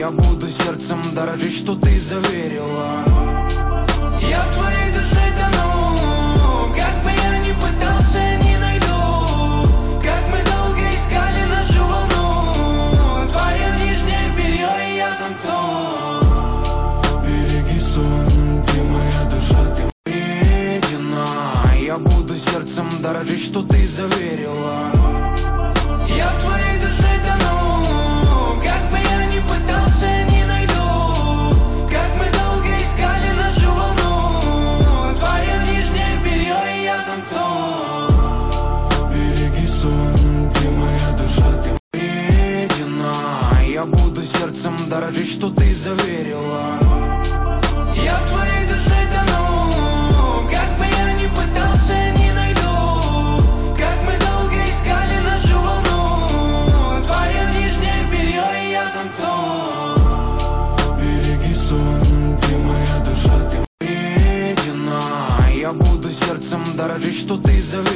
Я буду сердцем дорожить, что ты заверила. Я в твоей душе тону, как бы я ни пытался, не найду. Как мы долго искали нашу волну, твое нижнее белье и я замкну. Береги сон, ты моя душа, ты вредина. Я буду сердцем дорожить, что ты заверила. Я в твоей душе тону, как бы я ни пытался, не найду. Как мы долго искали нашу волну, твое нижнее белье и я замкну. Береги сон, ты моя душа, ты вредина. Я буду сердцем дорожить, что ты заверила. Я в твоей душе тону, как бы я ни пытался, не найду. Как мы долго искали нашу волну, твое нижнее белье и я замкну. Береги сон, ты моя душа, ты вредина. Я буду сердцем дорожить, что ты заверила.